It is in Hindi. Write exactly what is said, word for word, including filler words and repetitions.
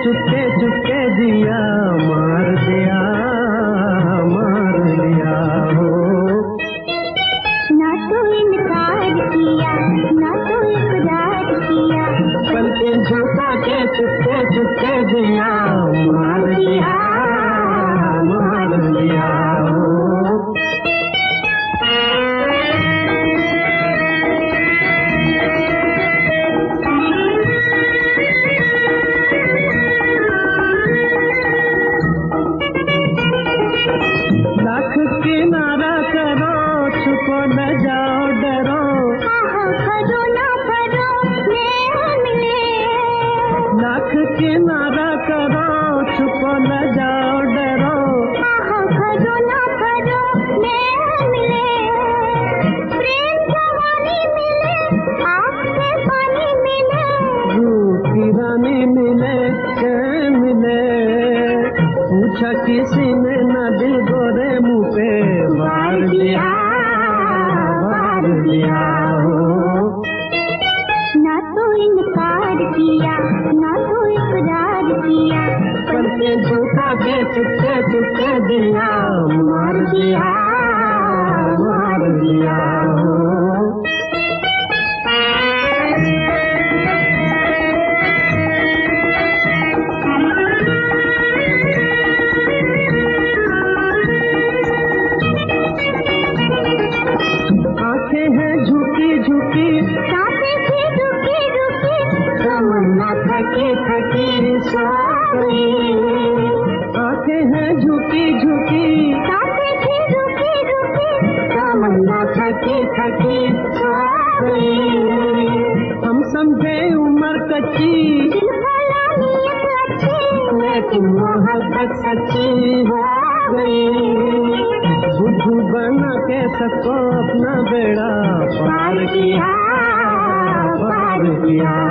चुपके चुपके दिया मार दिया मार दिया हो। ना तो इनकार किया ना तो इकरार किया, बल्कि झुका के चुपके चुपके दिया मार दिया मार दिया हो। लाख किनारा करो छुपो न जाओ डरो, करो ना करो मैं मिले। लाख किनारा करो छुपो न जाओ डरो, करो ना करो मैं मिले। प्रेम जवानी मिले आपसे पानी मिले, रूप की रानी मिले चैन मिले। पूछा किसी ने न दिल गोरे मुँह पे वार दिया वार दिया हो। ना तो इनकार किया ना तो इकरार किया, बल्कि झुका के चुपके चुपके दिया मार दिया मार दिया हो। आंखें हैं झुकी झुकी सांसें थी रुकी रुकी, तमन्ना थकी थकी सो गई। आंखें हैं झुकी झुकी सांसें थी रुकी रुकी, तमन्ना थकी थकी सो गई। हम समझे उम्र कच्ची दिल भला नीयत अच्छी, लेकिन मोहब्बत सच्ची हो गई। बुद्धू बना के सबको अपना बेड़ा पार किया पार किया।